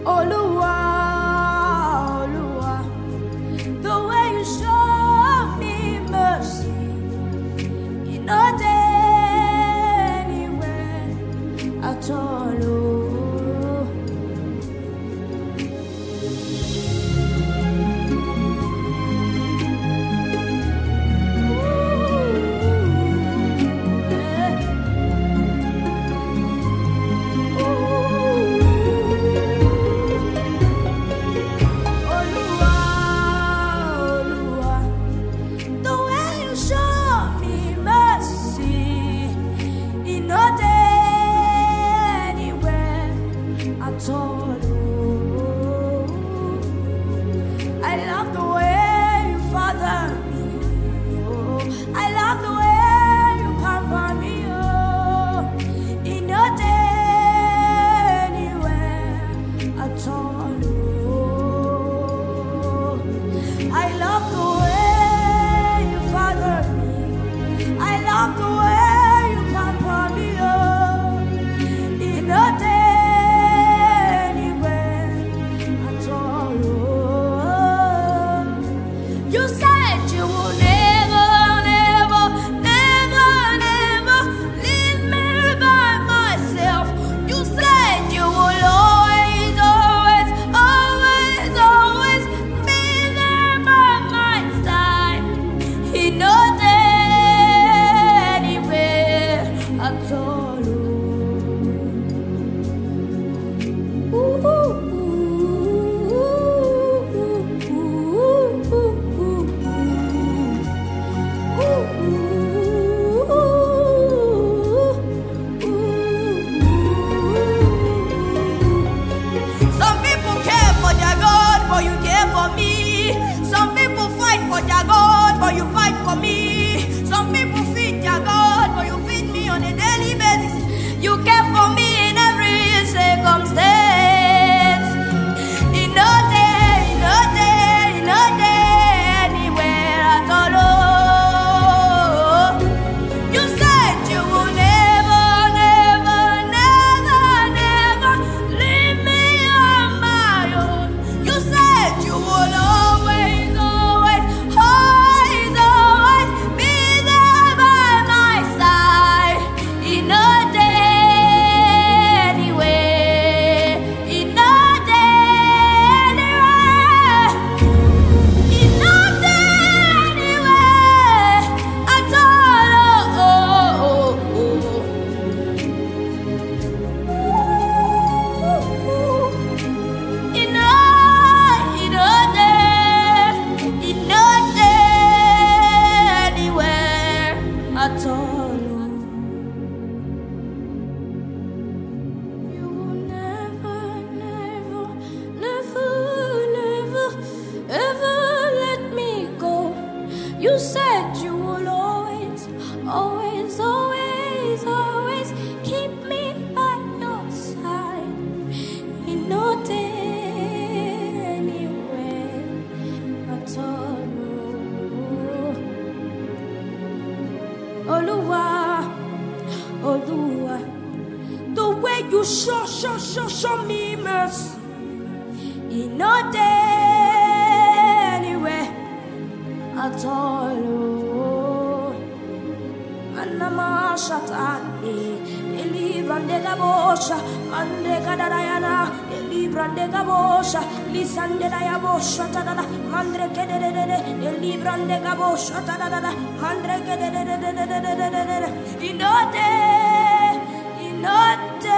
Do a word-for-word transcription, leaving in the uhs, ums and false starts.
Oluwa, Oluwa, the way you show me mercy, you not anywhere at all. Oh. You said you will always, always, always, always keep me by your side. In not anywhere at all. Oluwa, Oluwa, the way you show, show, show, show me mercy. In not anywhere at all. Anama shatane, elibrande gabosha, mande kadayana, elibrande gabosha, lisande dayabosha tada, mandre kedede, elibrande gabosha tada, mandre kedede, inote, inote.